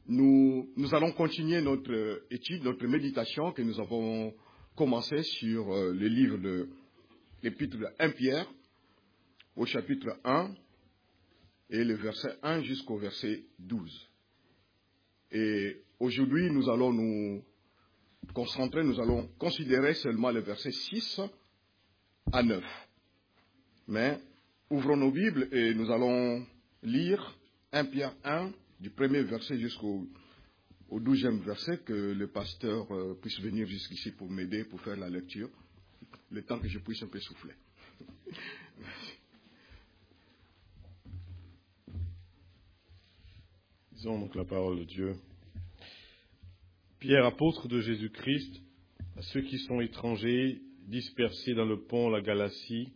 Nous allons continuer notre étude, notre méditation que nous avons commencé sur le livre de l'épître de 1 Pierre, au chapitre 1, et le verset 1 jusqu'au verset 12. Et aujourd'hui, nous allons nous concentrer, nous allons considérer seulement le verset 6 à 9. Mais ouvrons nos Bibles et nous allons lire 1 Pierre 1, du premier verset jusqu'au 12e verset, que le pasteur puisse venir jusqu'ici pour m'aider, pour faire la lecture, le temps que je puisse un peu souffler. Lisons donc la parole de Dieu. Pierre, apôtre de Jésus-Christ, à ceux qui sont étrangers, dispersés dans le pont, la Galatie,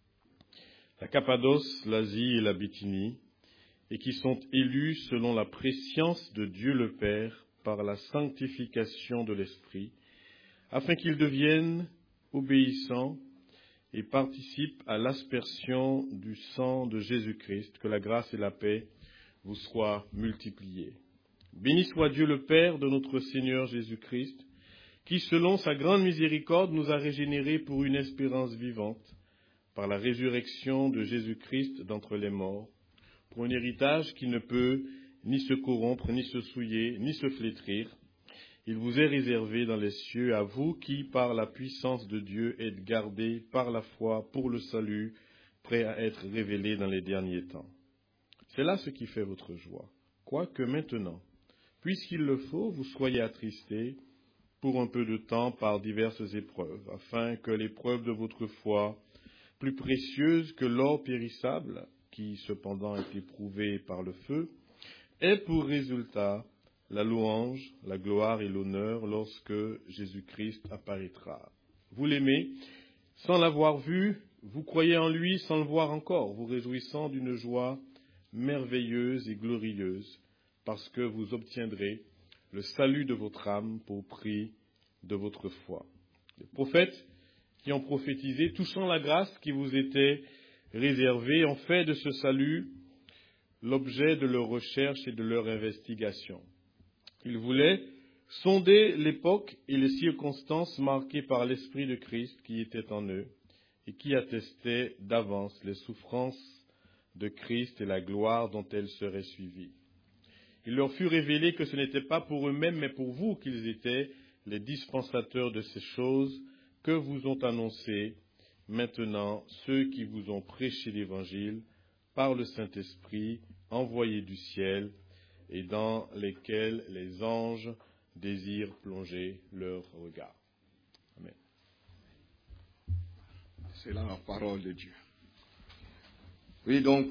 la Cappadoce, l'Asie et la Bithynie, et qui sont élus selon la prescience de Dieu le Père par la sanctification de l'Esprit, afin qu'ils deviennent obéissants et participent à l'aspersion du sang de Jésus-Christ, que la grâce et la paix vous soient multipliées. Béni soit Dieu le Père de notre Seigneur Jésus-Christ, qui, selon sa grande miséricorde, nous a régénérés pour une espérance vivante, par la résurrection de Jésus-Christ d'entre les morts, pour un héritage qui ne peut ni se corrompre, ni se souiller, ni se flétrir. Il vous est réservé dans les cieux, à vous qui, par la puissance de Dieu, êtes gardés par la foi pour le salut, prêt à être révélé dans les derniers temps. C'est là ce qui fait votre joie, quoique maintenant, puisqu'il le faut, vous soyez attristés pour un peu de temps par diverses épreuves, afin que l'épreuve de votre foi, plus précieuse que l'or périssable, qui cependant est éprouvé par le feu, ait pour résultat la louange, la gloire et l'honneur lorsque Jésus-Christ apparaîtra. Vous l'aimez, sans l'avoir vu, vous croyez en lui sans le voir encore, vous réjouissant d'une joie merveilleuse et glorieuse, parce que vous obtiendrez le salut de votre âme pour prix de votre foi. Les prophètes qui ont prophétisé, touchant la grâce qui vous était réservée, ont fait de ce salut l'objet de leur recherche et de leur investigation. Ils voulaient sonder l'époque et les circonstances marquées par l'Esprit de Christ qui était en eux et qui attestait d'avance les souffrances de Christ et la gloire dont elles seraient suivies. Il leur fut révélé que ce n'était pas pour eux-mêmes, mais pour vous qu'ils étaient les dispensateurs de ces choses que vous ont annoncées maintenant ceux qui vous ont prêché l'Évangile par le Saint-Esprit envoyé du ciel et dans lesquels les anges désirent plonger leur regard. Amen. C'est là la parole de Dieu. Oui, donc,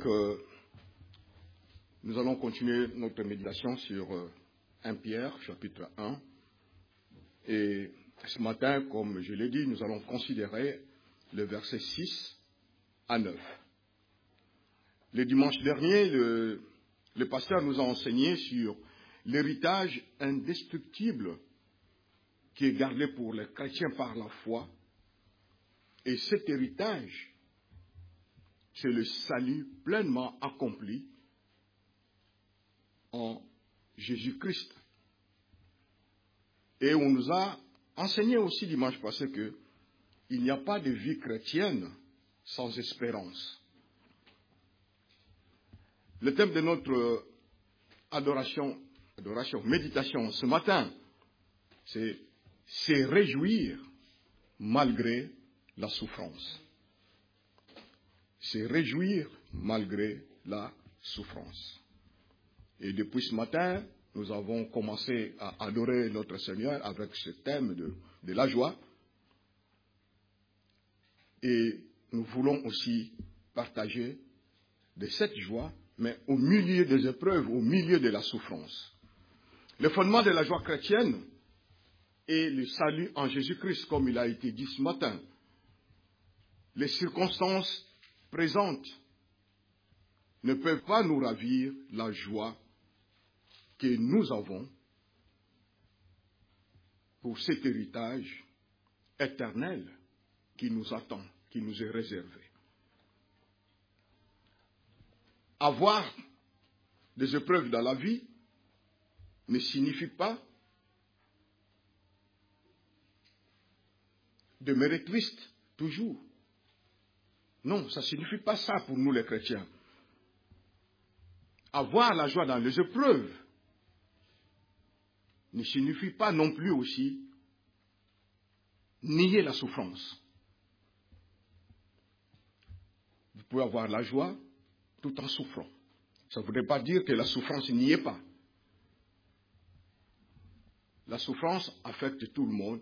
nous allons continuer notre méditation sur 1 Pierre, chapitre 1. Et ce matin, comme je l'ai dit, nous allons considérer le verset 6 à 9. Le dimanche dernier, le pasteur nous a enseigné sur l'héritage indestructible qui est gardé pour les chrétiens par la foi. Et cet héritage, c'est le salut pleinement accompli en Jésus-Christ. Et on nous a enseigné aussi dimanche passé qu'il n'y a pas de vie chrétienne sans espérance. Le thème de notre méditation ce matin, c'est se réjouir malgré la souffrance. Se réjouir malgré la souffrance. Et depuis ce matin, nous avons commencé à adorer notre Seigneur avec ce thème de la joie. Et nous voulons aussi partager de cette joie, mais au milieu des épreuves, au milieu de la souffrance. Le fondement de la joie chrétienne est le salut en Jésus-Christ, comme il a été dit ce matin. Les circonstances présentes ne peuvent pas nous ravir la joie que nous avons pour cet héritage éternel qui nous attend, qui nous est réservé. Avoir des épreuves dans la vie ne signifie pas demeurer triste toujours. Non, ça ne signifie pas ça pour nous les chrétiens. Avoir la joie dans les épreuves ne signifie pas non plus aussi nier la souffrance. Vous pouvez avoir la joie tout en souffrant. Ça ne voudrait pas dire que la souffrance n'y est pas. La souffrance affecte tout le monde,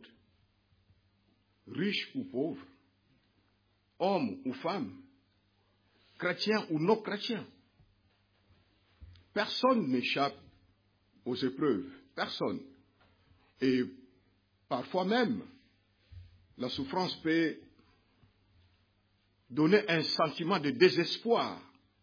riche ou pauvre, homme ou femme, chrétien ou non chrétien. Personne n'échappe aux épreuves, personne. Et parfois même, la souffrance peut donner un sentiment de désespoir.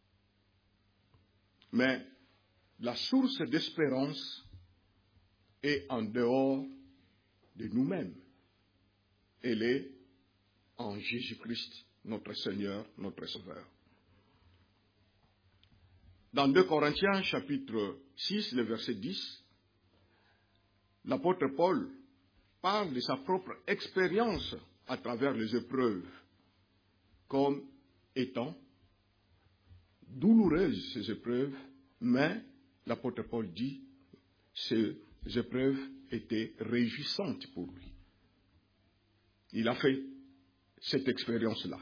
Mais la source d'espérance est en dehors de nous-mêmes. Elle est en Jésus-Christ, notre Seigneur, notre Sauveur. Dans 2 Corinthiens, chapitre 6, le verset 10, l'apôtre Paul parle de sa propre expérience à travers les épreuves, comme étant douloureuses ces épreuves, mais l'apôtre Paul dit ces épreuves étaient réjouissantes pour lui. Il a fait cette expérience-là.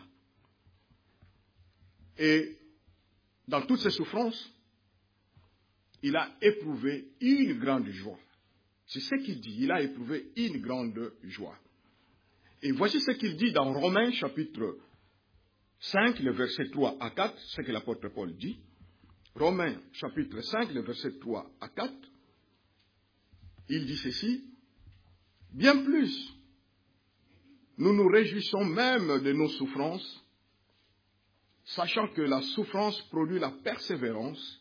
Et dans toutes ces souffrances, il a éprouvé une grande joie. C'est ce qu'il dit, il a éprouvé une grande joie. Et voici ce qu'il dit dans Romains chapitre 5, le verset 3 à 4, ce que l'apôtre Paul dit. Romains chapitre 5, le verset 3 à 4, il dit ceci: bien plus, nous nous réjouissons même de nos souffrances, sachant que la souffrance produit la persévérance,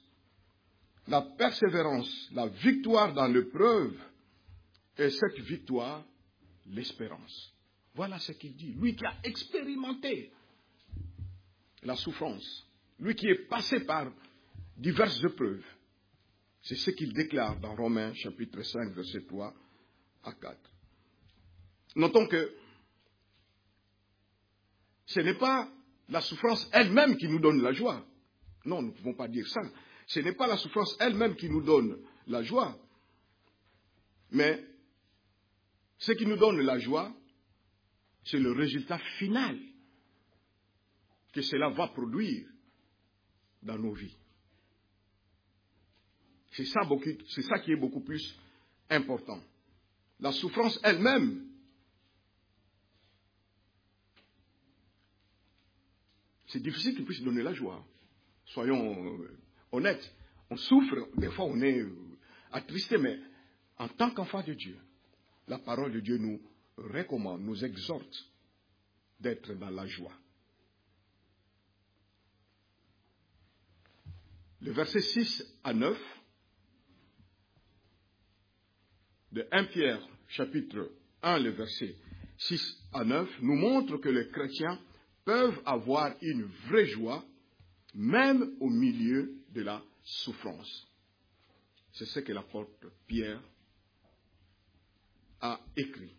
la victoire dans l'épreuve, et cette victoire, l'espérance. Voilà ce qu'il dit. Lui qui a expérimenté la souffrance, lui qui est passé par diverses épreuves. C'est ce qu'il déclare dans Romains chapitre 5, verset 3 à 4. Notons que ce n'est pas la souffrance elle-même qui nous donne la joie. Non, nous ne pouvons pas dire ça. Ce n'est pas la souffrance elle-même qui nous donne la joie. Mais ce qui nous donne la joie, c'est le résultat final que cela va produire dans nos vies. C'est ça qui est beaucoup plus important. La souffrance elle-même, c'est difficile qu'il puisse donner la joie. Soyons honnêtes. On souffre, des fois on est attristé, mais en tant qu'enfant de Dieu, la parole de Dieu nous recommande, nous exhorte d'être dans la joie. Le verset 6 à 9 de 1 Pierre, chapitre 1, le verset 6 à 9, nous montre que les chrétiens peuvent avoir une vraie joie, même au milieu de la souffrance. C'est ce que l'apôtre Pierre a écrit.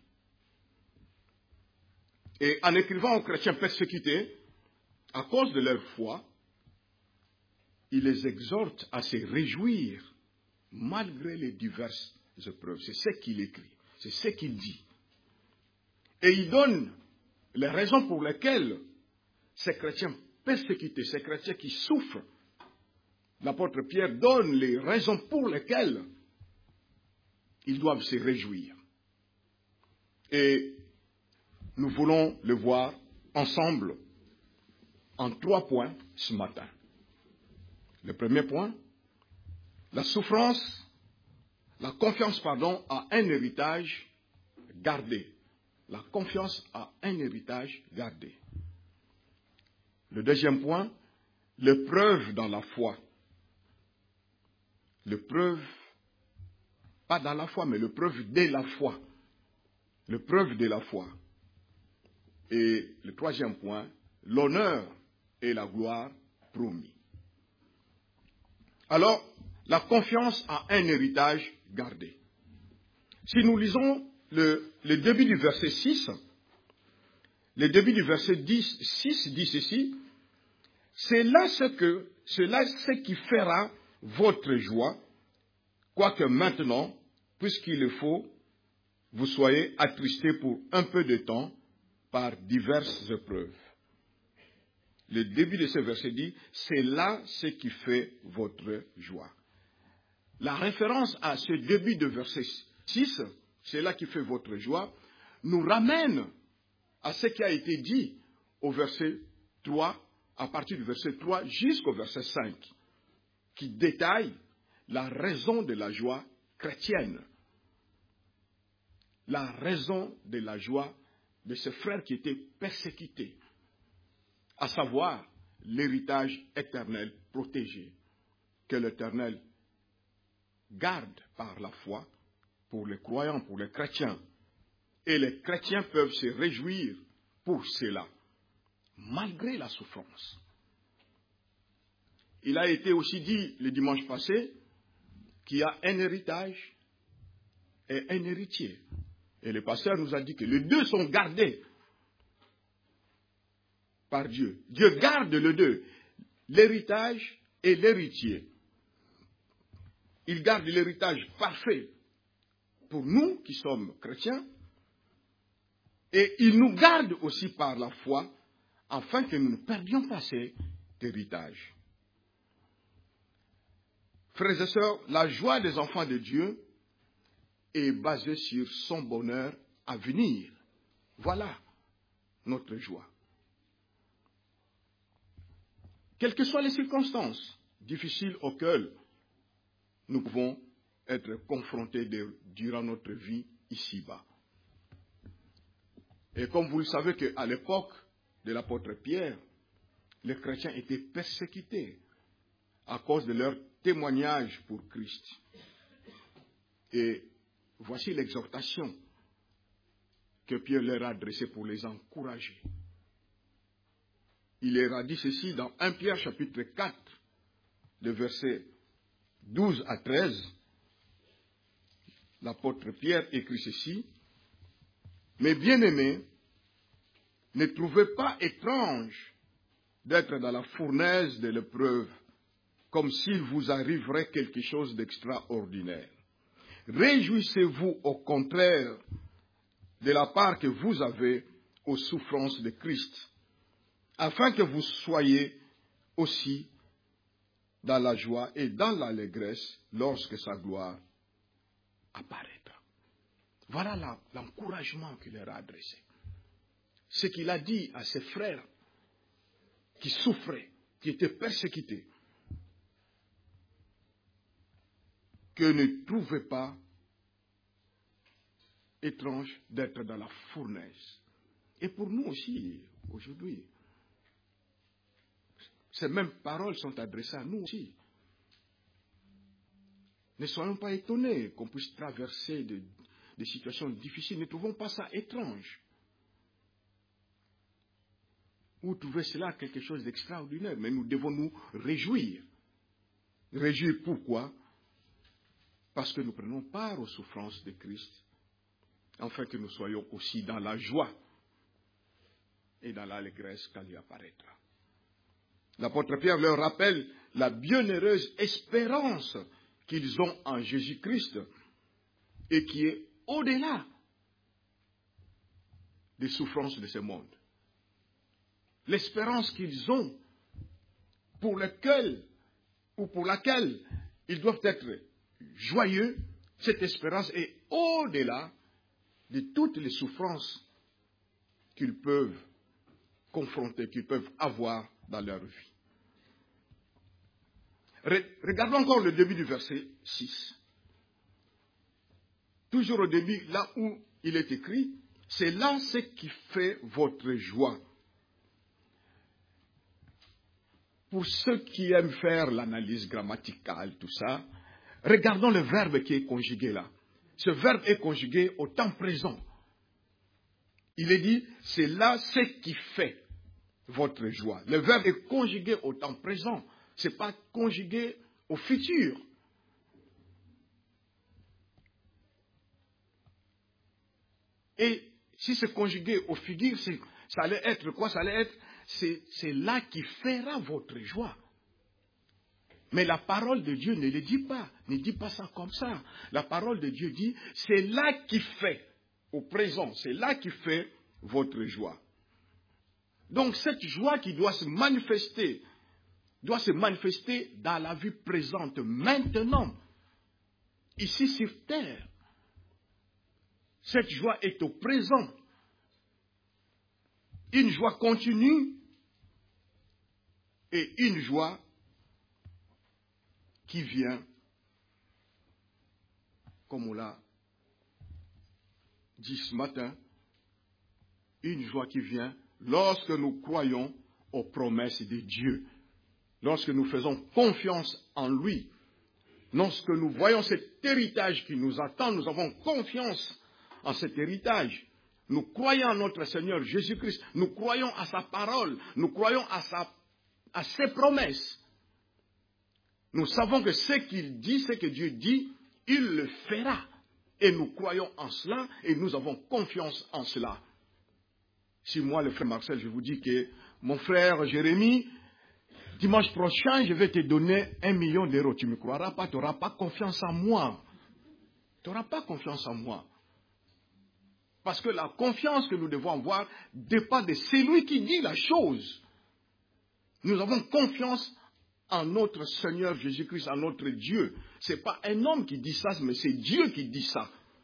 Et en écrivant aux chrétiens persécutés, à cause de leur foi, il les exhorte à se réjouir malgré les diverses épreuves. C'est ce qu'il écrit, c'est ce qu'il dit. Et il donne les raisons pour lesquelles ces chrétiens persécutés, ces chrétiens qui souffrent, l'apôtre Pierre donne les raisons pour lesquelles ils doivent se réjouir. Et nous voulons le voir ensemble en 3 points ce matin. Le premier point, la confiance à un héritage gardé. La confiance à un héritage gardé. Le deuxième point, l'épreuve dans la foi. L'épreuve, pas dans la foi, mais l'épreuve de la foi. L'épreuve de la foi. Et le troisième point, l'honneur et la gloire promis. Alors, la confiance à un héritage garder. Si nous lisons le début du verset 6, le début du verset 6 dit ceci, c'est là ce qui fera votre joie, quoique maintenant, puisqu'il le faut, vous soyez attristés pour un peu de temps par diverses épreuves. Le début de ce verset dit, c'est là ce qui fait votre joie. La référence à ce début de verset 6, c'est là qui fait votre joie, nous ramène à ce qui a été dit au verset 3, à partir du verset 3 jusqu'au verset 5, qui détaille la raison de la joie chrétienne. La raison de la joie de ces frères qui étaient persécutés, à savoir l'héritage éternel protégé, que l'Éternel garde par la foi pour les croyants, pour les chrétiens. Et les chrétiens peuvent se réjouir pour cela, malgré la souffrance. Il a été aussi dit le dimanche passé qu'il y a un héritage et un héritier. Et le pasteur nous a dit que les deux sont gardés par Dieu. Dieu garde les deux, l'héritage et l'héritier. Il garde l'héritage parfait pour nous qui sommes chrétiens, et il nous garde aussi par la foi, afin que nous ne perdions pas cet héritage. Frères et sœurs, la joie des enfants de Dieu est basée sur son bonheur à venir. Voilà notre joie. Quelles que soient les circonstances difficiles auxquelles nous pouvons être confrontés durant notre vie ici-bas. Et comme vous le savez qu'à l'époque de l'apôtre Pierre, les chrétiens étaient persécutés à cause de leur témoignage pour Christ. Et voici l'exhortation que Pierre leur a adressée pour les encourager. Il leur a dit ceci dans 1 Pierre chapitre 4, de versets 12 à 13. L'apôtre Pierre écrit ceci, « Mes bien-aimés, ne trouvez pas étrange d'être dans la fournaise de l'épreuve, comme s'il vous arriverait quelque chose d'extraordinaire. Réjouissez-vous au contraire de la part que vous avez aux souffrances de Christ, afin que vous soyez aussi dans la joie et dans l'allégresse lorsque sa gloire apparaîtra. » Voilà l'encouragement qu'il leur a adressé. Ce qu'il a dit à ses frères qui souffraient, qui étaient persécutés, que ne trouvez pas étrange d'être dans la fournaise. Et pour nous aussi, aujourd'hui, ces mêmes paroles sont adressées à nous aussi. Ne soyons pas étonnés qu'on puisse traverser des situations difficiles. Ne trouvons pas ça étrange. Ou trouver cela quelque chose d'extraordinaire. Mais nous devons nous réjouir. Réjouir pourquoi? Parce que nous prenons part aux souffrances de Christ, afin que nous soyons aussi dans la joie et dans l'allégresse quand il apparaîtra. L'apôtre Pierre leur rappelle la bienheureuse espérance qu'ils ont en Jésus-Christ et qui est au-delà des souffrances de ce monde. L'espérance qu'ils ont pour laquelle ils doivent être joyeux, cette espérance est au-delà de toutes les souffrances qu'ils peuvent confronter, qu'ils peuvent avoir dans leur vie. Regardons encore le début du verset 6. Toujours au début, là où il est écrit, c'est là ce qui fait votre joie. Pour ceux qui aiment faire l'analyse grammaticale, tout ça, regardons le verbe qui est conjugué là. Ce verbe est conjugué au temps présent. Il est dit, c'est là ce qui fait votre joie. Le verbe est conjugué au temps présent. Ce n'est pas conjugué au futur. Et si c'est conjugué au figure, ça allait être quoi? Ça allait être, c'est là qui fera votre joie. Mais la parole de Dieu ne le dit pas. Ne dit pas ça comme ça. La parole de Dieu dit, c'est là qui fait, au présent, c'est là qui fait votre joie. Donc cette joie qui doit se manifester dans la vie présente, maintenant, ici sur terre. Cette joie est au présent. Une joie continue et une joie qui vient, comme on l'a dit ce matin, une joie qui vient lorsque nous croyons aux promesses de Dieu, lorsque nous faisons confiance en lui, lorsque nous voyons cet héritage qui nous attend, nous avons confiance en cet héritage. Nous croyons en notre Seigneur Jésus-Christ, nous croyons à sa parole, nous croyons à ses promesses. Nous savons que ce qu'il dit, ce que Dieu dit, il le fera. Et nous croyons en cela et nous avons confiance en cela. Si moi, le frère Marcel, je vous dis que mon frère Jérémie, dimanche prochain, je vais te donner 1 million d'euros. Tu ne me croiras pas, tu n'auras pas confiance en moi. Tu n'auras pas confiance en moi. Parce que la confiance que nous devons avoir dépend de celui qui dit la chose. Nous avons confiance en notre Seigneur Jésus-Christ, en notre Dieu. Ce n'est pas un homme qui dit ça, mais c'est Dieu qui dit ça.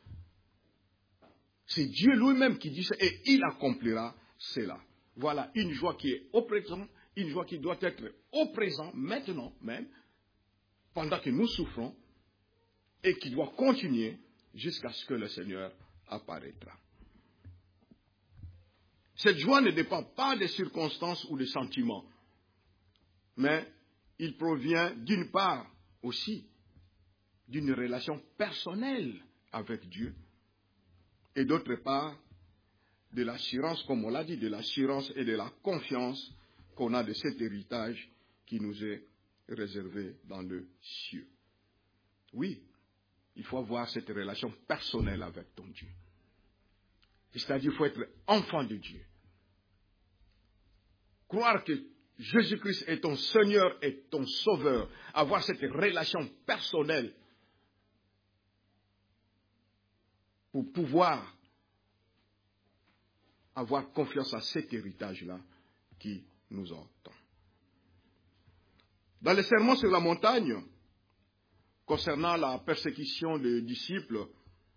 C'est Dieu lui-même qui dit ça et il accomplira cela. Voilà une joie qui est au présent, une joie qui doit être au présent, maintenant même, pendant que nous souffrons, et qui doit continuer jusqu'à ce que le Seigneur apparaîtra. Cette joie ne dépend pas des circonstances ou des sentiments, mais il provient d'une part aussi d'une relation personnelle avec Dieu et d'autre part de l'assurance, comme on l'a dit, de l'assurance et de la confiance qu'on a de cet héritage qui nous est réservé dans le ciel. Oui, il faut avoir cette relation personnelle avec ton Dieu. C'est-à-dire qu'il faut être enfant de Dieu. Croire que Jésus-Christ est ton Seigneur et ton Sauveur. Avoir cette relation personnelle pour pouvoir avoir confiance à cet héritage-là qui nous entend. Dans le sermon sur la montagne, concernant la persécution des disciples,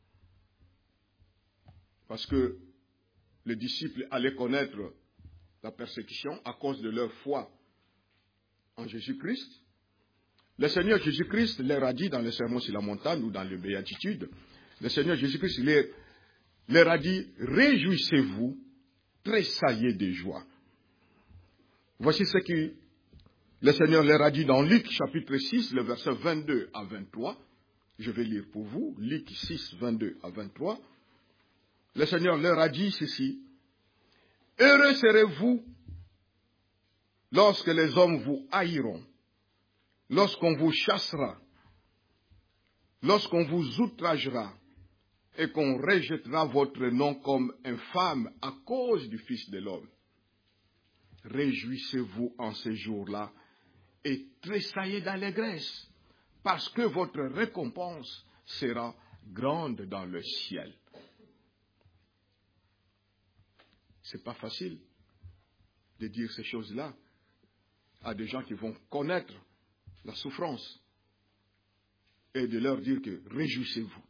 parce que les disciples allaient connaître la persécution à cause de leur foi en Jésus-Christ, le Seigneur Jésus-Christ leur a dit dans le sermon sur la montagne ou dans les béatitudes, le Seigneur Jésus-Christ leur a dit, réjouissez-vous, tressaillez de joie. Voici ce que le Seigneur leur a dit dans Luc chapitre 6, le verset 22 à 23. Je vais lire pour vous, Luc 6, 22 à 23. Le Seigneur leur a dit ceci, heureux serez-vous lorsque les hommes vous haïront, lorsqu'on vous chassera, lorsqu'on vous outragera et qu'on rejettera votre nom comme infâme à cause du Fils de l'homme. Réjouissez-vous en ces jours-là et tressaillez d'allégresse, parce que votre récompense sera grande dans le ciel. C'est pas facile de dire ces choses-là à des gens qui vont connaître la souffrance et de leur dire que réjouissez-vous.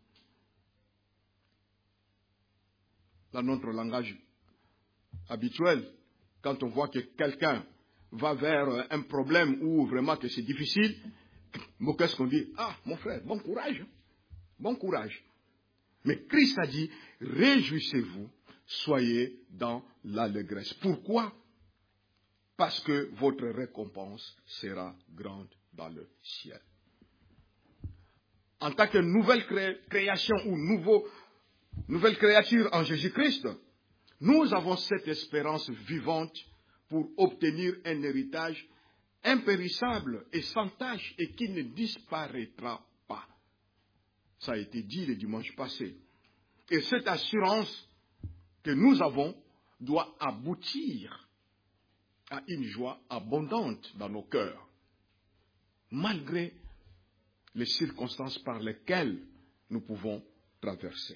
Dans notre langage habituel, quand on voit que quelqu'un va vers un problème où vraiment que c'est difficile, qu'est-ce qu'on dit? Ah, mon frère, bon courage. Bon courage. Mais Christ a dit, réjouissez-vous, soyez dans l'allégresse. Pourquoi? Parce que votre récompense sera grande dans le ciel. En tant que nouvelle création ou nouvelle créature en Jésus-Christ, nous avons cette espérance vivante pour obtenir un héritage impérissable et sans tache et qui ne disparaîtra pas. Ça a été dit le dimanche passé. Et cette assurance que nous avons doit aboutir à une joie abondante dans nos cœurs, malgré les circonstances par lesquelles nous pouvons traverser.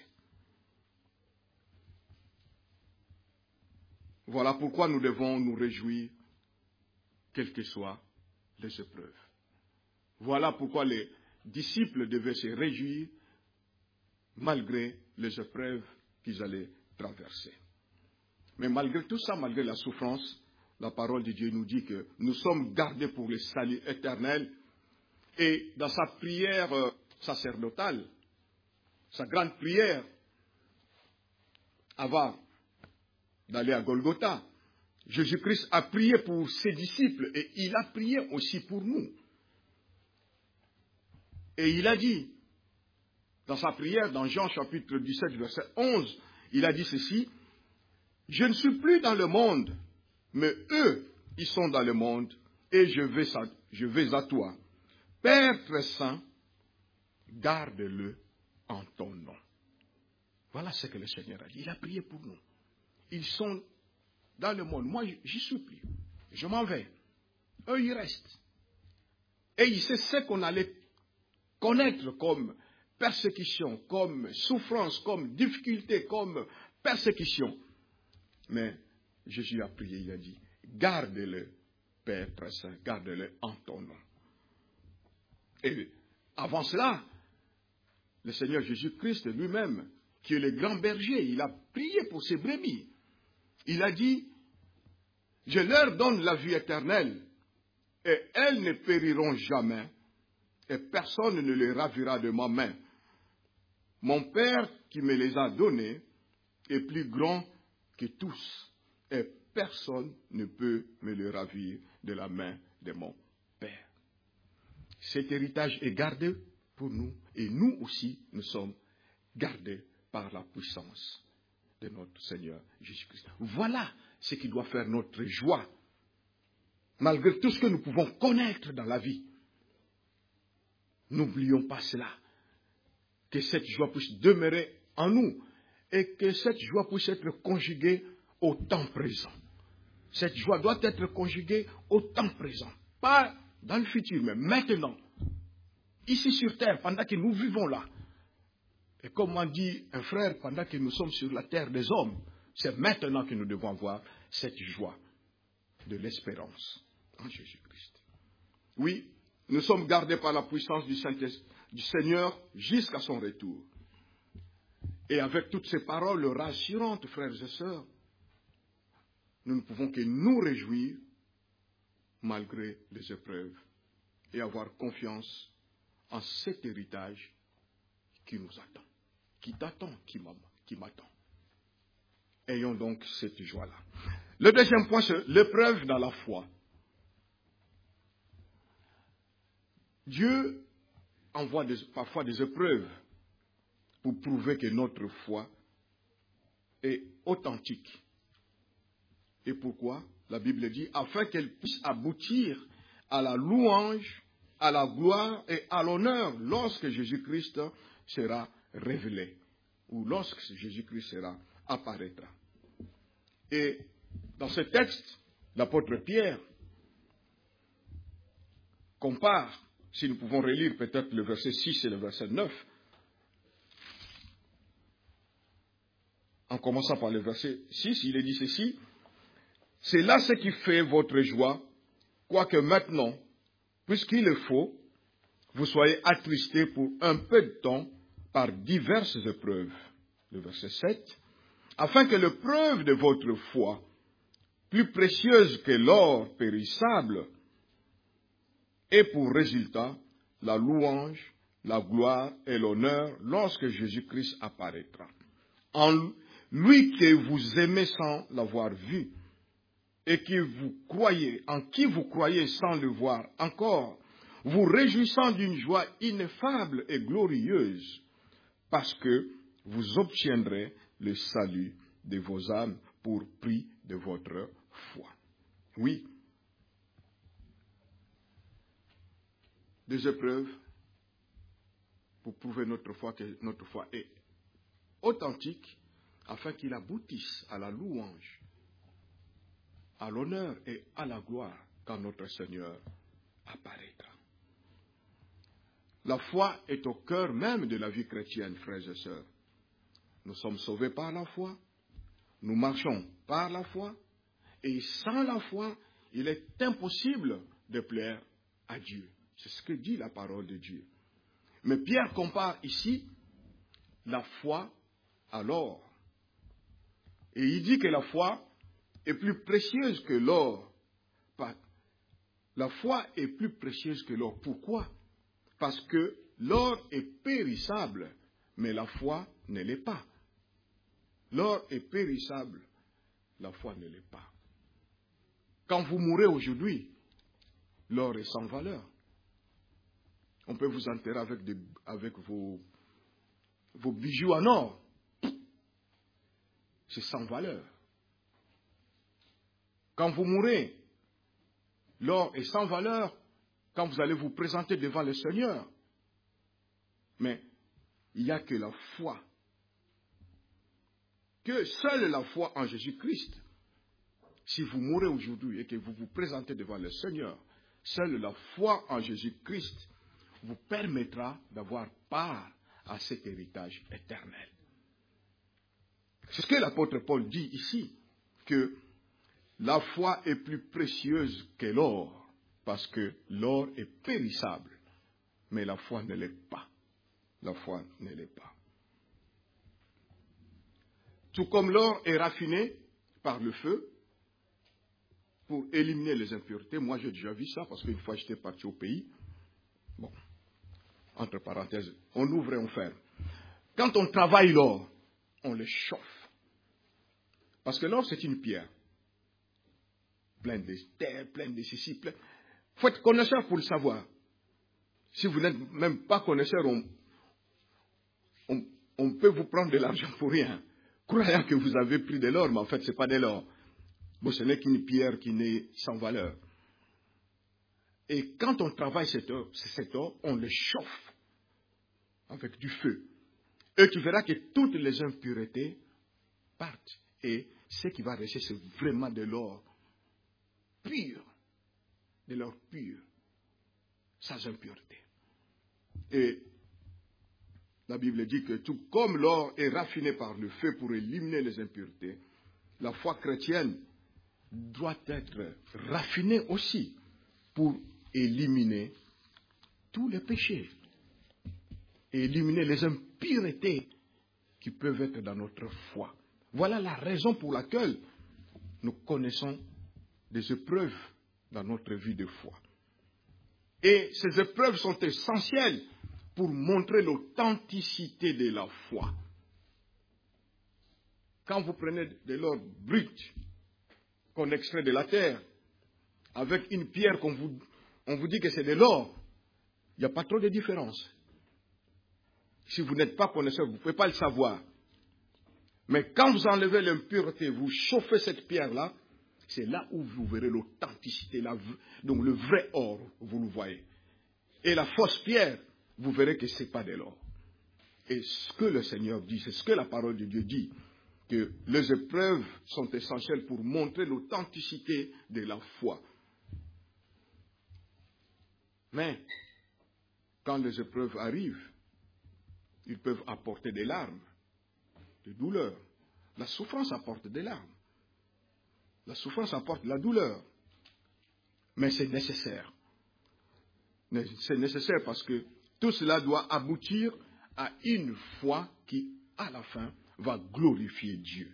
Voilà pourquoi nous devons nous réjouir, quelles que soient les épreuves. Voilà pourquoi les disciples devaient se réjouir malgré les épreuves qu'ils allaient traverser. Mais malgré tout ça, malgré la souffrance, la parole de Dieu nous dit que nous sommes gardés pour le salut éternel. Et dans sa prière sacerdotale, sa grande prière, avant d'aller à Golgotha, Jésus-Christ a prié pour ses disciples et il a prié aussi pour nous. Et il a dit, dans sa prière, dans Jean chapitre 17, verset 11, il a dit ceci, « Je ne suis plus dans le monde, mais eux, ils sont dans le monde, et je vais à toi. Père très saint, garde-le en ton nom. » Voilà ce que le Seigneur a dit. Il a prié pour nous. Ils sont dans le monde. Moi, j'y suis plus. Je m'en vais. Eux, ils restent. Et il sait ce qu'on allait connaître comme persécution, comme souffrance, comme difficulté, comme persécution. Mais Jésus a prié, il a dit, garde-le, Père très saint, garde-le en ton nom. Et avant cela, le Seigneur Jésus-Christ lui-même, qui est le grand berger, il a prié pour ses brebis. Il a dit, je leur donne la vie éternelle, et elles ne périront jamais, et personne ne les ravira de ma main. Mon Père qui me les a donnés est plus grand que tous, et personne ne peut me le ravir de la main de mon Père. Cet héritage est gardé pour nous, et nous aussi, nous sommes gardés par la puissance de notre Seigneur Jésus-Christ. Voilà ce qui doit faire notre joie, malgré tout ce que nous pouvons connaître dans la vie. N'oublions pas cela, que cette joie puisse demeurer en nous, et que cette joie puisse être conjuguée au temps présent. Cette joie doit être conjuguée au temps présent, pas dans le futur, mais maintenant, ici sur terre, pendant que nous vivons là. Et comme m'a dit un frère, pendant que nous sommes sur la terre des hommes, c'est maintenant que nous devons avoir cette joie de l'espérance en Jésus-Christ. Oui, nous sommes gardés par la puissance du Seigneur jusqu'à son retour. Et avec toutes ces paroles rassurantes, frères et sœurs, nous ne pouvons que nous réjouir malgré les épreuves et avoir confiance en cet héritage qui nous attend, qui t'attend, qui m'attend. Ayons donc cette joie-là. Le deuxième point, c'est l'épreuve dans la foi. Dieu envoie parfois des épreuves pour prouver que notre foi est authentique. Et pourquoi? La Bible dit, afin qu'elle puisse aboutir à la louange, à la gloire et à l'honneur lorsque Jésus-Christ sera révélé, ou lorsque Jésus-Christ apparaîtra. Et dans ce texte, l'apôtre Pierre compare, si nous pouvons relire peut-être le verset 6 et le verset 9, en commençant par le verset 6, il est dit ceci, « C'est là ce qui fait votre joie, quoique maintenant, puisqu'il le faut, vous soyez attristés pour un peu de temps par diverses épreuves. » Le verset 7, « Afin que l'épreuve de votre foi, plus précieuse que l'or périssable, ait pour résultat la louange, la gloire et l'honneur lorsque Jésus-Christ apparaîtra. En lui que vous aimez sans l'avoir vu, et en qui vous croyez sans le voir encore, vous réjouissant d'une joie ineffable et glorieuse, parce que vous obtiendrez le salut de vos âmes pour prix de votre foi. Oui, des épreuves pour prouver notre foi, que notre foi est authentique, afin qu'il aboutisse à la louange, à l'honneur et à la gloire quand notre Seigneur apparaîtra. La foi est au cœur même de la vie chrétienne, frères et sœurs. Nous sommes sauvés par la foi, nous marchons par la foi, et sans la foi, il est impossible de plaire à Dieu. C'est ce que dit la parole de Dieu. Mais Pierre compare ici la foi à l'or. Et il dit que la foi est plus précieuse que l'or. La foi est plus précieuse que l'or. Pourquoi? Parce que l'or est périssable, mais la foi ne l'est pas. L'or est périssable, la foi ne l'est pas. Quand vous mourrez aujourd'hui, l'or est sans valeur. On peut vous enterrer avec vos bijoux en or. C'est sans valeur. Quand vous mourrez, l'or est sans valeur quand vous allez vous présenter devant le Seigneur. Mais il n'y a que la foi. Que seule la foi en Jésus-Christ, si vous mourrez aujourd'hui et que vous vous présentez devant le Seigneur, seule la foi en Jésus-Christ vous permettra d'avoir part à cet héritage éternel. C'est ce que l'apôtre Paul dit ici, que la foi est plus précieuse que l'or, parce que l'or est périssable, mais la foi ne l'est pas. La foi ne l'est pas. Tout comme l'or est raffiné par le feu pour éliminer les impuretés. Moi, j'ai déjà vu ça parce qu'une fois j'étais parti au pays. Bon, entre parenthèses, on ouvre et on ferme. Quand on travaille l'or, on le chauffe. Parce que l'or, c'est une pierre. Pleine de terre, pleine de ceci, pleine. Il faut être connaisseur pour le savoir. Si vous n'êtes même pas connaisseur, on peut vous prendre de l'argent pour rien. Croyant que vous avez pris de l'or, mais en fait, ce n'est pas de l'or. Bon, ce n'est qu'une pierre qui n'est sans valeur. Et quand on travaille cet or, on le chauffe avec du feu. Et tu verras que toutes les impuretés partent. Et ce qui va rester, c'est vraiment de l'or pur. De l'or pur. Sans impureté. Et la Bible dit que tout comme l'or est raffiné par le feu pour éliminer les impuretés, la foi chrétienne doit être raffinée aussi pour éliminer tous les péchés et éliminer les impuretés qui peuvent être dans notre foi. Voilà la raison pour laquelle nous connaissons des épreuves dans notre vie de foi. Et ces épreuves sont essentielles pour montrer l'authenticité de la foi. Quand vous prenez de l'or brut qu'on extrait de la terre, avec une pierre on vous dit que c'est de l'or, il n'y a pas trop de différence. Si vous n'êtes pas connaisseur, vous ne pouvez pas le savoir. Mais quand vous enlevez l'impureté, vous chauffez cette pierre-là, c'est là où vous verrez l'authenticité, donc le vrai or, vous le voyez. Et la fausse pierre, vous verrez que ce n'est pas de l'or. Et ce que le Seigneur dit, c'est ce que la parole de Dieu dit, que les épreuves sont essentielles pour montrer l'authenticité de la foi. Mais, quand les épreuves arrivent, ils peuvent apporter des larmes, des douleurs. La souffrance apporte des larmes. La souffrance apporte la douleur. Mais c'est nécessaire. C'est nécessaire parce que tout cela doit aboutir à une foi qui, à la fin, va glorifier Dieu.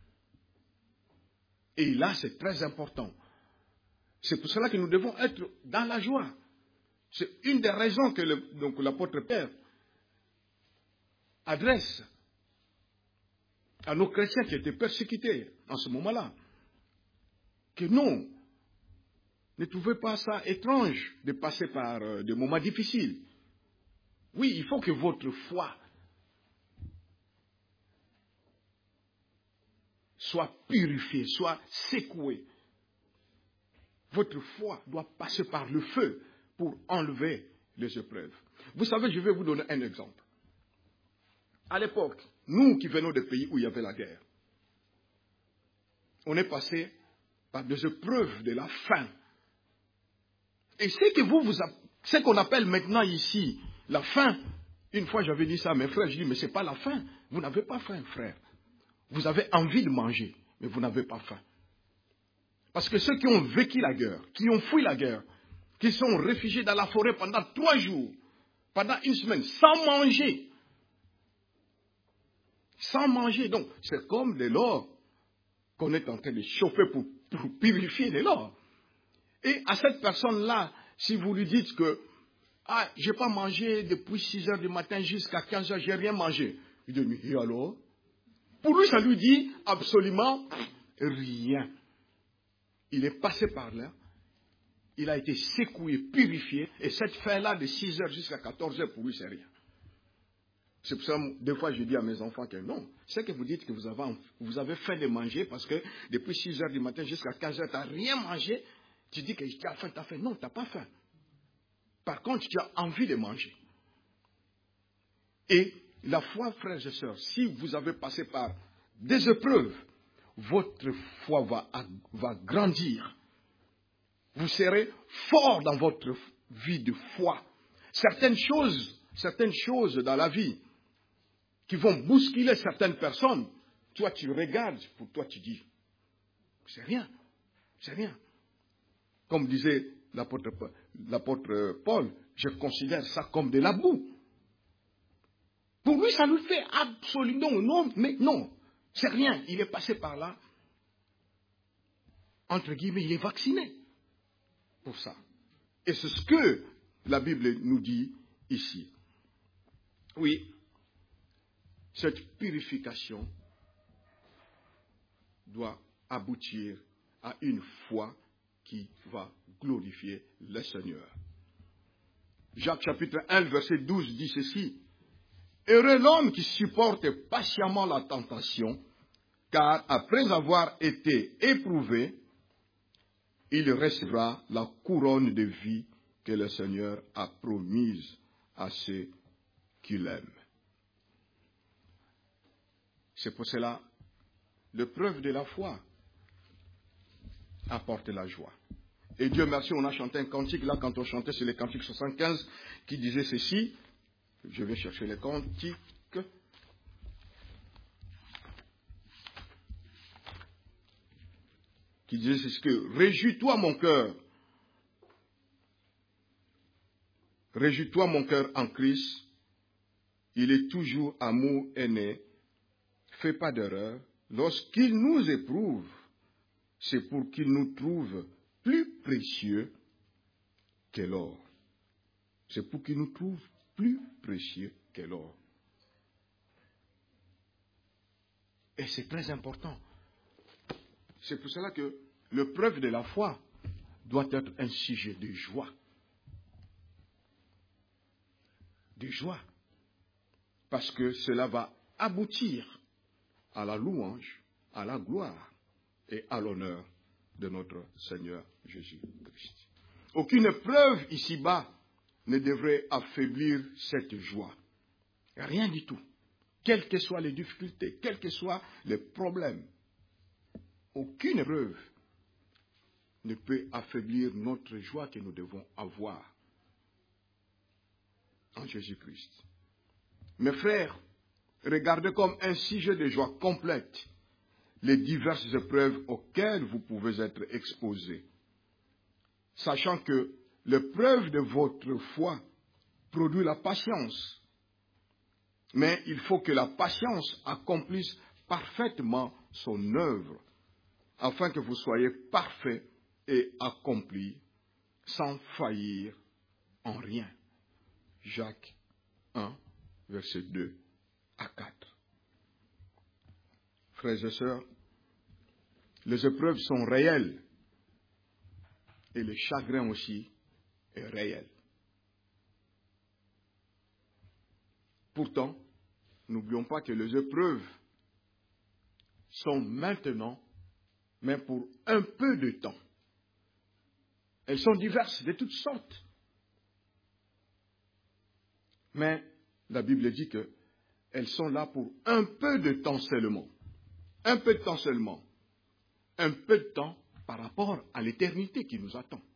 Et là, c'est très important. C'est pour cela que nous devons être dans la joie. C'est une des raisons que l'apôtre Pierre adresse à nos chrétiens qui étaient persécutés en ce moment-là. Que non, ne trouvez pas ça étrange de passer par des moments difficiles. Oui, il faut que votre foi soit purifiée, soit secouée. Votre foi doit passer par le feu pour enlever les épreuves. Vous savez, je vais vous donner un exemple. À l'époque, nous qui venons des pays où il y avait la guerre, on est passé par des épreuves de la faim. Et ce qu'on appelle maintenant ici la faim, une fois j'avais dit ça à mes frères, je dis, mais ce n'est pas la faim. Vous n'avez pas faim, frère. Vous avez envie de manger, mais vous n'avez pas faim. Parce que ceux qui ont vécu la guerre, qui ont fui la guerre, qui sont réfugiés dans la forêt pendant 3 jours, pendant 1 semaine, sans manger. Sans manger. Donc, c'est comme de l'or qu'on est en train de chauffer pour purifier de l'or. Et à cette personne-là, si vous lui dites que je n'ai pas mangé depuis 6 heures du matin jusqu'à 15 heures, je n'ai rien mangé. Il dit, et alors? Pour lui, ça lui dit absolument rien. Il est passé par là. Il a été secoué, purifié. Et cette faim-là, de 6 heures jusqu'à 14 heures, pour lui, c'est rien. C'est pour ça que des fois, je dis à mes enfants que non. C'est que vous dites que vous avez faim de manger parce que depuis 6 heures du matin jusqu'à 15 heures, tu n'as rien mangé. Tu dis que tu as faim, tu as faim. Non, tu n'as pas faim. Par contre, tu as envie de manger. Et la foi, frères et sœurs, si vous avez passé par des épreuves, votre foi va grandir. Vous serez fort dans votre vie de foi. Certaines choses dans la vie qui vont bousculer certaines personnes, toi tu regardes, pour toi tu dis, c'est rien, c'est rien. Comme disait l'apôtre Paul, je considère ça comme de la boue. Pour lui, ça lui fait absolument non, mais non, c'est rien. Il est passé par là, entre guillemets, il est vacciné pour ça. Et c'est ce que la Bible nous dit ici. Oui, cette purification doit aboutir à une foi qui va glorifier le Seigneur. Jacques chapitre 1, verset 12 dit ceci. Heureux l'homme qui supporte patiemment la tentation, car après avoir été éprouvé, il recevra la couronne de vie que le Seigneur a promise à ceux qui l'aiment. C'est pour cela, l'épreuve de la foi apporte la joie. Et Dieu merci, on a chanté un cantique, là, quand on chantait, c'est le cantique 75, qui disait ceci. Je vais chercher le cantique. Qui disait ceci que, réjouis-toi mon cœur. Réjouis-toi mon cœur en Christ. Il est toujours amour aîné. Fais pas d'erreur. Lorsqu'il nous éprouve, c'est pour qu'il nous trouve plus précieux que l'or. C'est pour qu'il nous trouve plus précieux que l'or. Et c'est très important. C'est pour cela que l'épreuve de la foi doit être un sujet de joie. De joie. Parce que cela va aboutir à la louange, à la gloire et à l'honneur de notre Seigneur Jésus-Christ. Aucune épreuve ici-bas ne devrait affaiblir cette joie. Rien du tout. Quelles que soient les difficultés, quels que soient les problèmes, aucune épreuve ne peut affaiblir notre joie que nous devons avoir en Jésus-Christ. Mes frères, regardez comme un sujet de joie complète les diverses épreuves auxquelles vous pouvez être exposés, sachant que l'épreuve de votre foi produit la patience. Mais il faut que la patience accomplisse parfaitement son œuvre, afin que vous soyez parfaits et accomplis, sans faillir en rien. Jacques 1, verset 2 à 4. Frères et sœurs, les épreuves sont réelles et le chagrin aussi est réel. Pourtant, n'oublions pas que les épreuves sont maintenant, mais pour un peu de temps. Elles sont diverses, de toutes sortes. Mais la Bible dit qu'elles sont là pour un peu de temps seulement. Un peu de temps seulement. un peu de temps par rapport à l'éternité qui nous attend.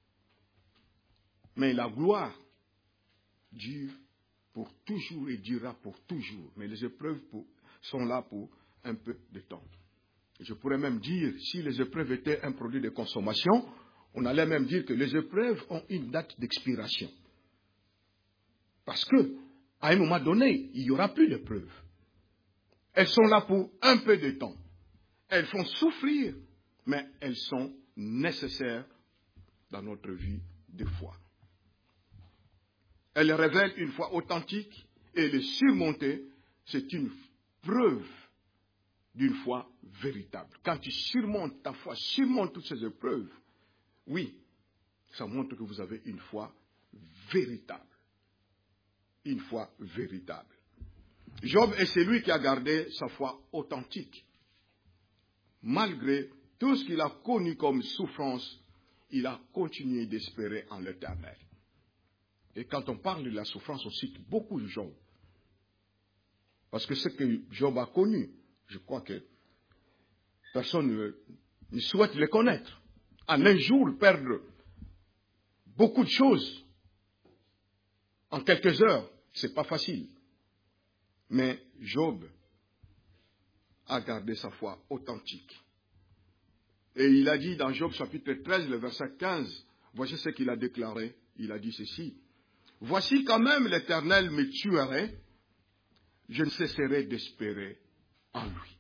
Mais la gloire dure pour toujours et durera pour toujours. Mais les épreuves sont là pour un peu de temps. Je pourrais même dire, si les épreuves étaient un produit de consommation, on allait même dire que les épreuves ont une date d'expiration. Parce que, à un moment donné, il n'y aura plus d'épreuves. Elles sont là pour un peu de temps. Elles font souffrir, mais elles sont nécessaires dans notre vie de foi. Elles révèlent une foi authentique et les surmonter, c'est une preuve d'une foi véritable. Quand tu surmontes ta foi, surmontes toutes ces épreuves, oui, ça montre que vous avez une foi véritable. Une foi véritable. Job est celui qui a gardé sa foi authentique. Malgré tout ce qu'il a connu comme souffrance, il a continué d'espérer en l'Éternel. Et quand on parle de la souffrance, on cite beaucoup de Job. Parce que ce que Job a connu, je crois que personne ne souhaite le connaître. En un jour, perdre beaucoup de choses en quelques heures, c'est pas facile. Mais Job a gardé sa foi authentique. Et il a dit dans Job chapitre 13, le verset 15, voici ce qu'il a déclaré. Il a dit ceci: voici quand même l'Éternel me tuerait, je ne cesserai d'espérer en lui.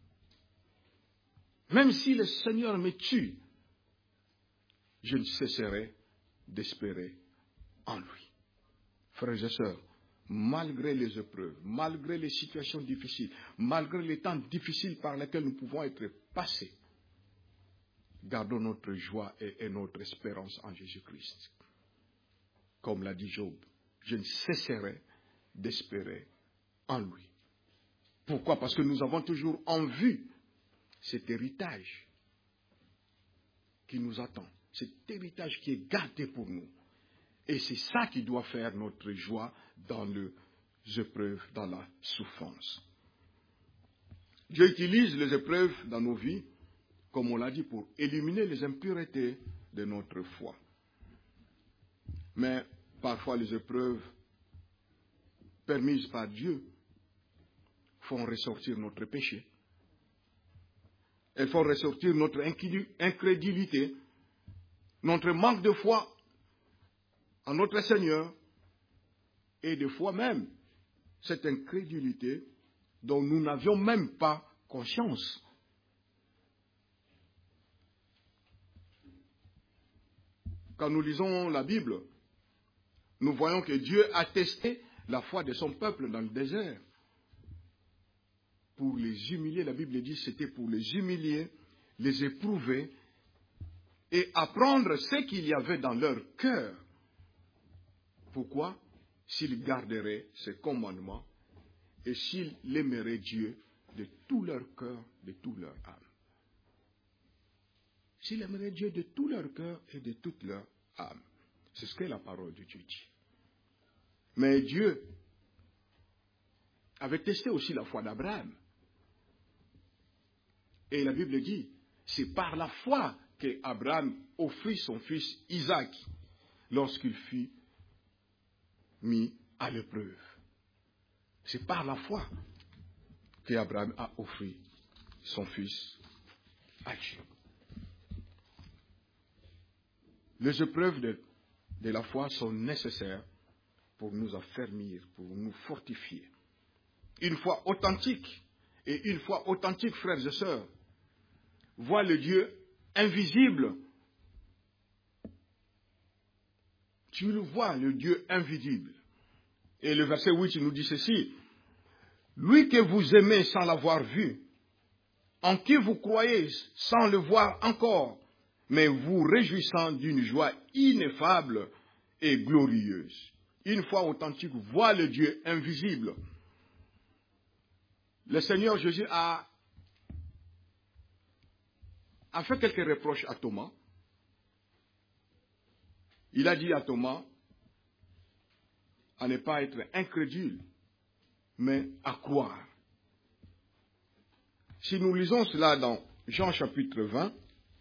Même si le Seigneur me tue, je ne cesserai d'espérer en lui. Frères et sœurs, malgré les épreuves, malgré les situations difficiles, malgré les temps difficiles par lesquels nous pouvons être passés, gardons notre joie et notre espérance en Jésus-Christ. Comme l'a dit Job, je ne cesserai d'espérer en lui. Pourquoi? Parce que nous avons toujours en vue cet héritage qui nous attend, cet héritage qui est gardé pour nous. Et c'est ça qui doit faire notre joie dans les épreuves, dans la souffrance. Dieu utilise les épreuves dans nos vies, comme on l'a dit, pour éliminer les impuretés de notre foi. Mais parfois les épreuves permises par Dieu font ressortir notre péché. Elles font ressortir notre incrédulité, notre manque de foi en notre Seigneur, et des fois même cette incrédulité dont nous n'avions même pas conscience. Quand nous lisons la Bible, nous voyons que Dieu a testé la foi de son peuple dans le désert. Pour les humilier, la Bible dit que c'était pour les humilier, les éprouver et apprendre ce qu'il y avait dans leur cœur. Pourquoi? S'ils garderaient ses commandements et s'ils aimeraient Dieu de tout leur cœur, de toute leur âme. S'ils aimeraient Dieu de tout leur cœur et de toute leur âme. C'est ce que la parole de Dieu dit. Mais Dieu avait testé aussi la foi d'Abraham. Et la Bible dit, c'est par la foi qu'Abraham offrit son fils Isaac lorsqu'il fut mis à l'épreuve. C'est par la foi qu'Abraham a offert son fils à Dieu. Les épreuves de la foi sont nécessaires pour nous affermir, pour nous fortifier. Une foi authentique, et une foi authentique, frères et sœurs, voit le Dieu invisible. Tu le vois, le Dieu invisible. Et le verset 8 nous dit ceci: lui que vous aimez sans l'avoir vu, en qui vous croyez sans le voir encore, mais vous réjouissant d'une joie ineffable et glorieuse. Une foi authentique voit le Dieu invisible. Le Seigneur Jésus a fait quelques reproches à Thomas. Il a dit à Thomas à ne pas être incrédule, mais à croire. Si nous lisons cela dans Jean chapitre 20.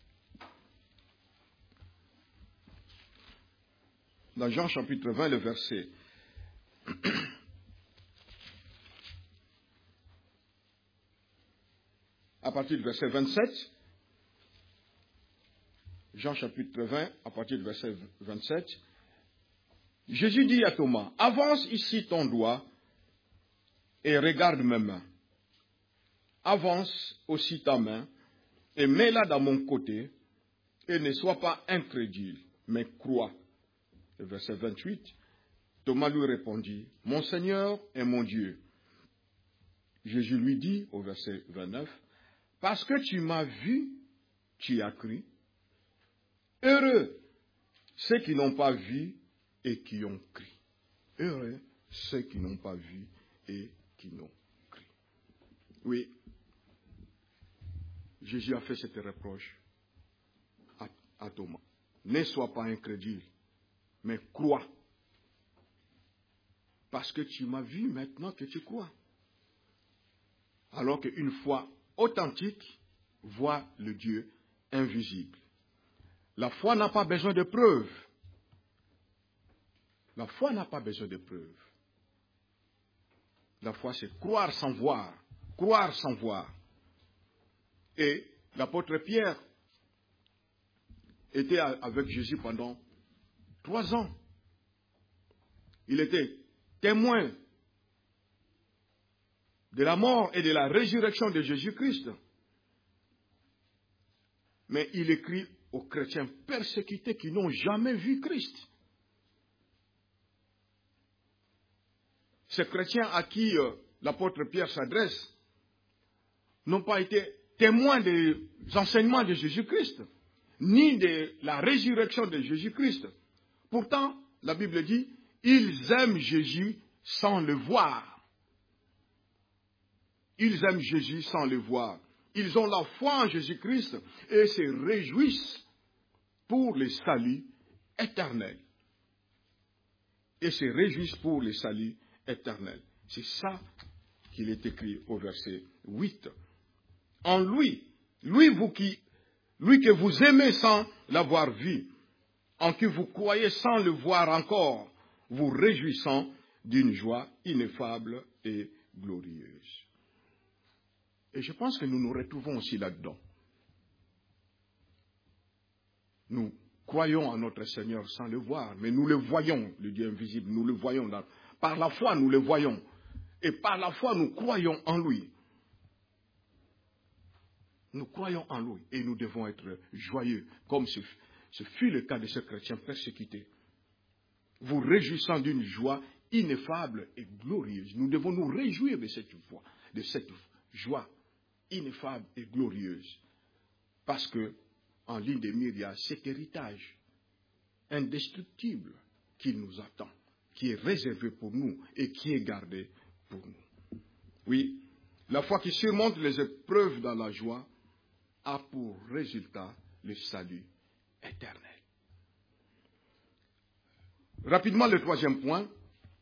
Dans Jean chapitre 20, le verset à partir du verset 27. Jean chapitre 20, à partir du verset 27. Jésus dit à Thomas, avance ici ton doigt et regarde mes mains. Avance aussi ta main et mets-la dans mon côté et ne sois pas incrédule, mais crois. Le verset 28, Thomas lui répondit, mon Seigneur et mon Dieu. Jésus lui dit au verset 29, parce que tu m'as vu, tu as cru. Heureux ceux qui n'ont pas vu et qui ont cru. Heureux ceux qui n'ont pas vu et qui n'ont cru. Oui, Jésus a fait cette reproche à Thomas. Ne sois pas incrédule, mais crois. Parce que tu m'as vu maintenant que tu crois. Alors qu'une foi authentique voit le Dieu invisible. La foi n'a pas besoin de preuves. La foi n'a pas besoin de preuves. La foi, c'est croire sans voir. Croire sans voir. Et l'apôtre Pierre était avec Jésus pendant 3 ans. Il était témoin de la mort et de la résurrection de Jésus-Christ. Mais il écrit aux chrétiens persécutés qui n'ont jamais vu Christ. Ces chrétiens à qui l'apôtre Pierre s'adresse n'ont pas été témoins des enseignements de Jésus-Christ, ni de la résurrection de Jésus-Christ. Pourtant, la Bible dit, ils aiment Jésus sans le voir. Ils aiment Jésus sans le voir. Ils ont la foi en Jésus-Christ et se réjouissent pour le salut éternel. Et se réjouissent pour le salut éternel. C'est ça qu'il est écrit au verset 8. En lui que vous aimez sans l'avoir vu, en qui vous croyez sans le voir encore, vous réjouissant d'une joie ineffable et glorieuse. Et je pense que nous nous retrouvons aussi là-dedans. Nous croyons en notre Seigneur sans le voir, mais nous le voyons, le Dieu invisible, nous le voyons. Par la foi, nous le voyons. Et par la foi, nous croyons en lui. Nous croyons en lui et nous devons être joyeux, comme ce fut le cas de ce chrétien persécuté. Vous réjouissant d'une joie ineffable et glorieuse. Nous devons nous réjouir de cette joie ineffable et glorieuse. Parce que, en ligne de mire, il y a cet héritage indestructible qui nous attend, qui est réservé pour nous et qui est gardé pour nous. Oui, la foi qui surmonte les épreuves dans la joie a pour résultat le salut éternel. Rapidement, le 3e point,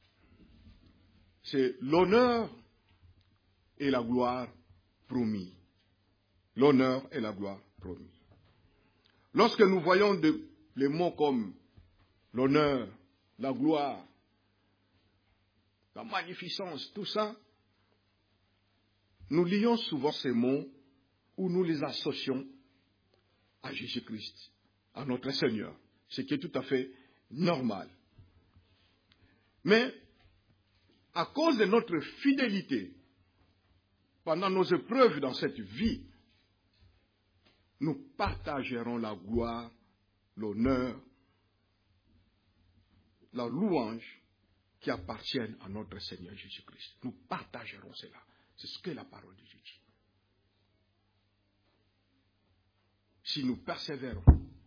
c'est l'honneur et la gloire promis. L'honneur et la gloire promis. Lorsque nous voyons les mots comme l'honneur, la gloire, la magnificence, tout ça, nous lions souvent ces mots ou nous les associons à Jésus-Christ, à notre Seigneur, ce qui est tout à fait normal. Mais, à cause de notre fidélité, pendant nos épreuves dans cette vie, nous partagerons la gloire, l'honneur, la louange qui appartiennent à notre Seigneur Jésus-Christ. Nous partagerons cela. C'est ce que la parole de Dieu dit. Si nous persévérons,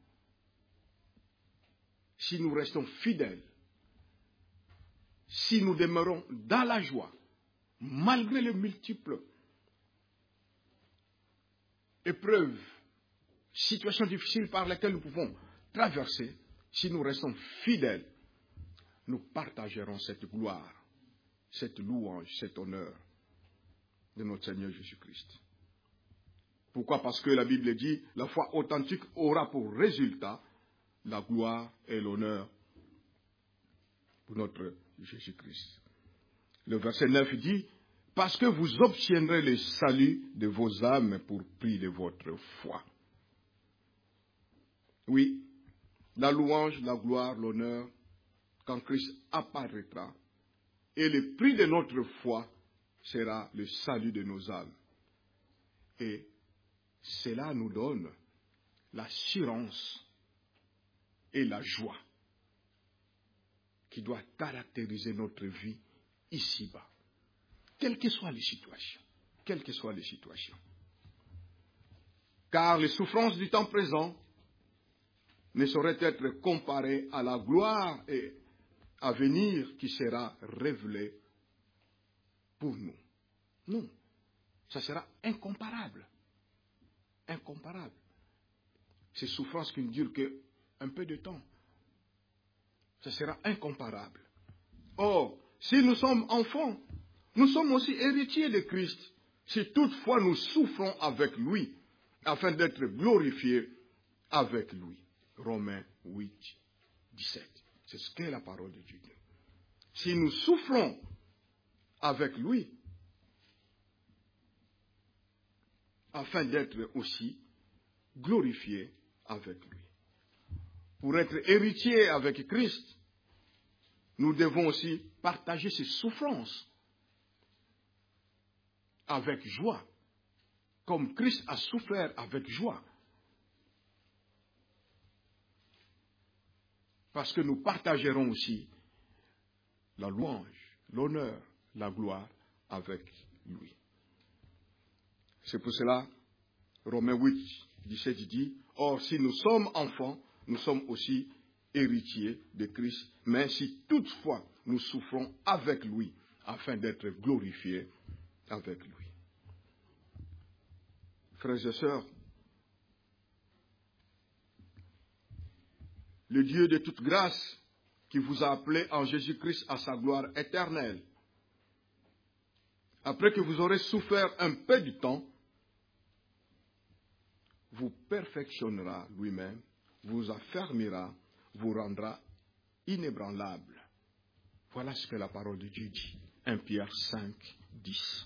si nous restons fidèles, si nous demeurons dans la joie, malgré les multiples épreuves, situations difficiles par lesquelles nous pouvons traverser, si nous restons fidèles, nous partagerons cette gloire, cette louange, cet honneur de notre Seigneur Jésus-Christ. Pourquoi? Parce que la Bible dit, la foi authentique aura pour résultat la gloire et l'honneur pour notre Jésus-Christ. Le verset 9 dit, parce que vous obtiendrez le salut de vos âmes pour prix de votre foi. Oui, la louange, la gloire, l'honneur, quand Christ apparaîtra, et le prix de notre foi sera le salut de nos âmes. Et cela nous donne l'assurance et la joie qui doit caractériser notre vie ici-bas, quelles que soient les situations, quelles que soient les situations. Car les souffrances du temps présent ne sauraient être comparées à la gloire à venir qui sera révélée pour nous. Non, ça sera incomparable. Incomparable. Ces souffrances qui ne durent qu'un peu de temps, ça sera incomparable. Or, si nous sommes enfants, nous sommes aussi héritiers de Christ, si toutefois nous souffrons avec lui, afin d'être glorifiés avec lui. Romains 8, 17. C'est ce qu'est la parole de Dieu. Si nous souffrons avec lui, afin d'être aussi glorifiés avec lui. Pour être héritiers avec Christ, nous devons aussi partager ses souffrances avec joie, comme Christ a souffert avec joie. Parce que nous partagerons aussi la louange, l'honneur, la gloire avec lui. C'est pour cela, Romains 8, 17 dit, « Or, si nous sommes enfants, nous sommes aussi héritiers de Christ, mais si toutefois nous souffrons avec lui, afin d'être glorifiés avec lui. » Frères et sœurs, le Dieu de toute grâce qui vous a appelés en Jésus-Christ à sa gloire éternelle, après que vous aurez souffert un peu de temps, vous perfectionnera lui-même, vous affermira, vous rendra inébranlable. Voilà ce que la parole de Dieu dit. 1 Pierre 5, 10.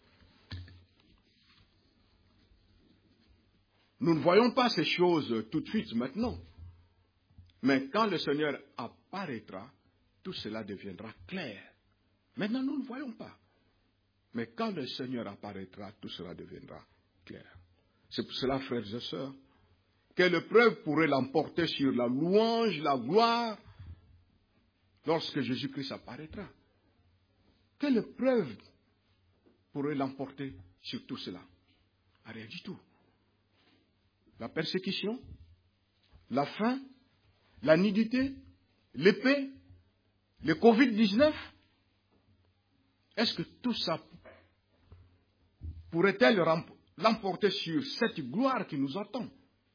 Nous ne voyons pas ces choses tout de suite maintenant. Mais quand le Seigneur apparaîtra, tout cela deviendra clair. Maintenant, nous ne voyons pas. Mais quand le Seigneur apparaîtra, tout cela deviendra clair. C'est pour cela, frères et sœurs, quelle épreuve pourrait l'emporter sur la louange, la gloire, lorsque Jésus-Christ apparaîtra? Quelle épreuve pourrait l'emporter sur tout cela? Rien du tout. La persécution, la faim, la nudité, l'épée, le Covid-19. Est-ce que tout ça pourrait-elle l'emporter sur cette gloire qui nous attend?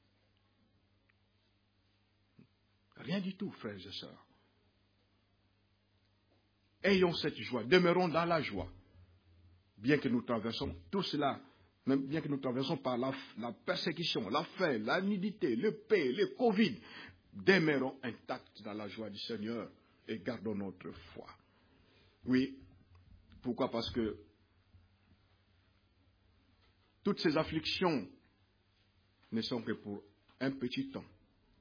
Rien du tout, frères et sœurs. Ayons cette joie, demeurons dans la joie. Bien que nous traversons tout cela, même bien que nous traversons par la persécution, la faim, la nudité, l'épée, le Covid, demeurons intacts dans la joie du Seigneur et gardons notre foi. Oui, pourquoi? Parce que toutes ces afflictions ne sont que pour un petit temps.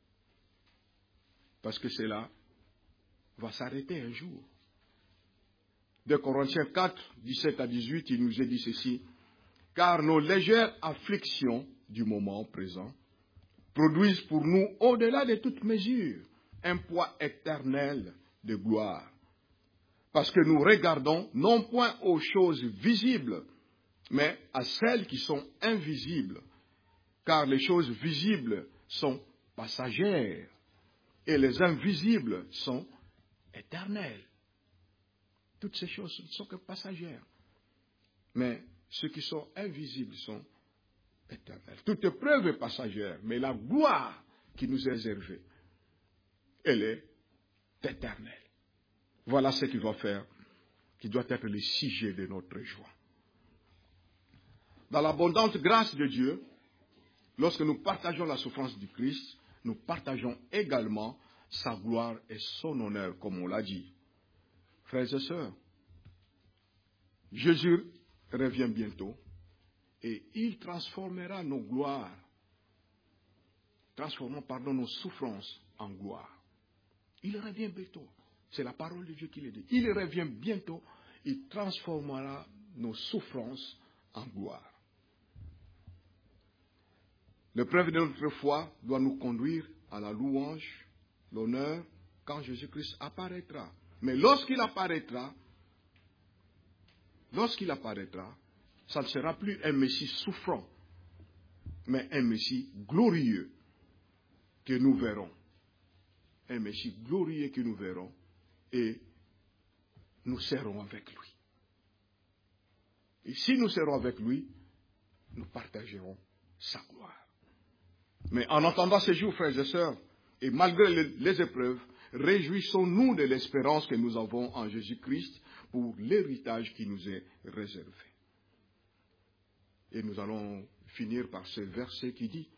Parce que cela va s'arrêter un jour. 2 Corinthiens 4, 17 à 18, il nous est dit ceci. Car nos légères afflictions du moment présent produisent pour nous, au-delà de toute mesure, un poids éternel de gloire. Parce que nous regardons non point aux choses visibles, mais à celles qui sont invisibles. Car les choses visibles sont passagères et les invisibles sont éternelles. Toutes ces choses ne sont que passagères. Mais ceux qui sont invisibles sont éternels. Toute épreuve est passagère, mais la gloire qui nous est réservée, elle est éternelle. Voilà ce qui doit faire, qui doit être le sujet de notre joie. Dans l'abondante grâce de Dieu, lorsque nous partageons la souffrance du Christ, nous partageons également sa gloire et son honneur, comme on l'a dit. Frères et sœurs, Jésus revient bientôt et il transformera nos gloires, nos souffrances en gloire. Il revient bientôt. C'est la parole de Dieu qui le dit. Il revient bientôt, il transformera nos souffrances en gloire. L'épreuve de notre foi doit nous conduire à la louange, l'honneur, quand Jésus-Christ apparaîtra. Mais lorsqu'il apparaîtra, ça ne sera plus un Messie souffrant, mais un Messie glorieux que nous verrons. Un Messie glorieux que nous verrons et nous serons avec lui. Et si nous serons avec lui, nous partagerons sa gloire. Mais en attendant ces jours, frères et sœurs, et malgré les épreuves, réjouissons-nous de l'espérance que nous avons en Jésus-Christ pour l'héritage qui nous est réservé. Et nous allons finir par ce verset qui dit,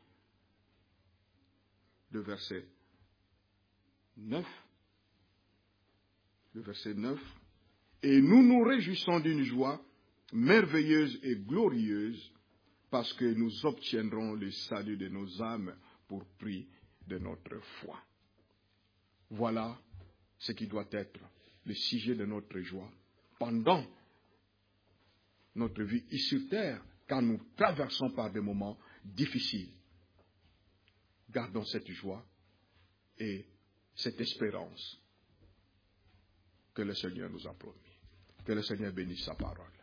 le verset 9, et nous nous réjouissons d'une joie merveilleuse et glorieuse parce que nous obtiendrons le salut de nos âmes pour prix de notre foi. Voilà ce qui doit être le sujet de notre joie pendant notre vie ici sur terre, quand nous traversons par des moments difficiles. Gardons cette joie et cette espérance que le Seigneur nous a promis. Que le Seigneur bénisse sa parole.